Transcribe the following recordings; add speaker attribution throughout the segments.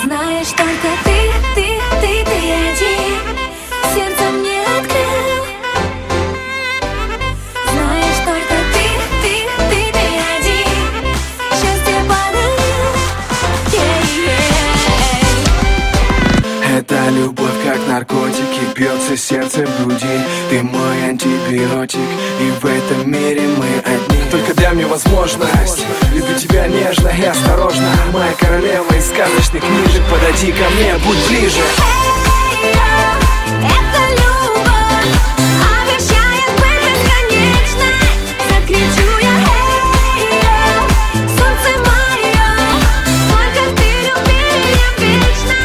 Speaker 1: Знаешь, только ты один сердце мне открыл. Знаешь, только ты один счастье подарил.
Speaker 2: Это любовь как наркотики, бьется сердце в груди. Ты мой антибиотик, и в этом мире мы одни. Только дай мне возможность любить тебя нежно и осторожно. Моя королева из сказочных книжек, подойди ко мне, будь ближе.
Speaker 1: Это любовь обещает быть бесконечной. Закричу я, солнце мое, только ты люби меня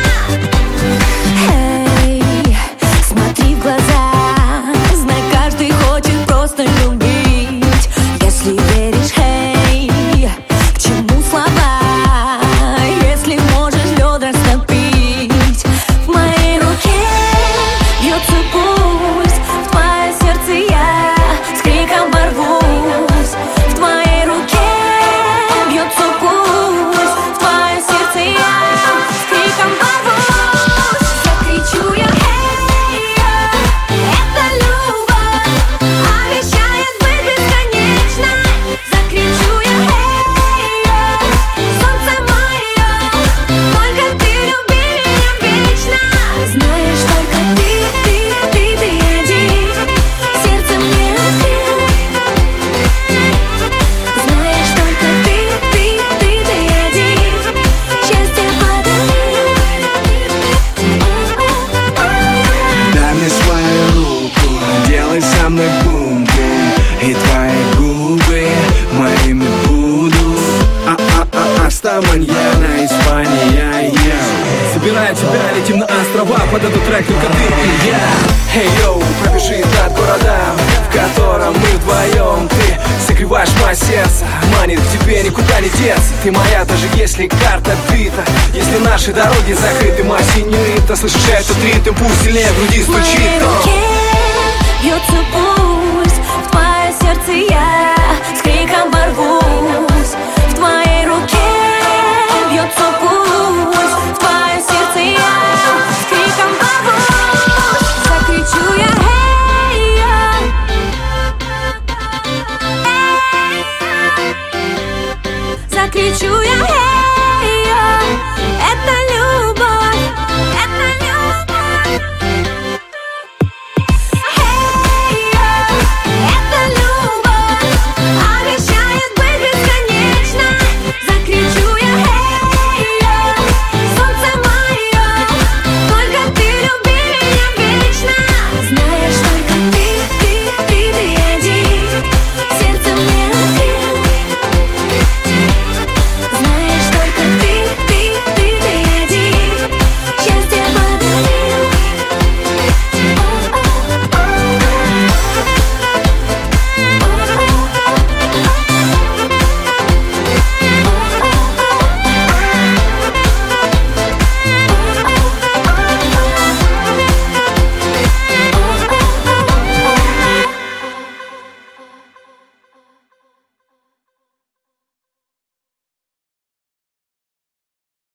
Speaker 1: вечно. Смотри в глаза, знай, каждый хочет просто любить. Если веришь, к чему слова, если можешь лед растопить. В моей руке бьется пульс, в твое сердце я с криком ворвусь. В твоей руке бьется пульс, в твое сердце я с криком ворвусь. Закричу я, это любовь обещает быть бесконечной. Закричу я, солнце мое, только ты люби меня вечно. Знаешь, только ты один сердце мне открыл. Знаешь, только ты один счастье подарил.
Speaker 2: Дай мне свою руку, делай со мной бум-бум, и твои губы моими будут. Hasta mañana, Испания. Собирая тебя, летим на острова, под этот трек только ты и я. Эй, йоу, пробежи над городом, в котором мы вдвоем. Ты согреваешь мое сердце, манит к тебе никуда не деться. Ты моя, даже если карта бита, если наши дороги закрыты, моя синьорита. Слышишь этот ритм, пусть сильнее в груди
Speaker 1: В моей
Speaker 2: стучит.
Speaker 1: руке бьется пульс, в твое сердце я с криком ворвусь. В твоей руке бьется пульс, в твое сердце я с криком ворвусь. Закричу я, закричу я,